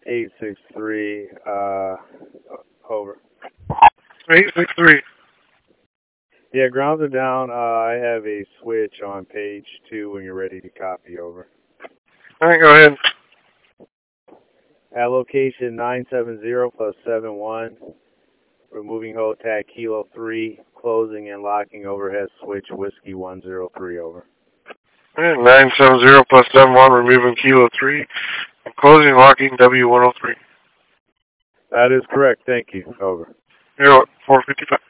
863, over. 863. Yeah, grounds are down. I have a switch on page 2 when you're ready to copy, over. All right, go ahead. At location 970 plus 71, removing hold tag Kilo 3, closing and locking overhead switch Whiskey 103, over. All right, 970 plus 71, removing Kilo 3, and closing and locking W103. That is correct. Thank you. Over. You're 455.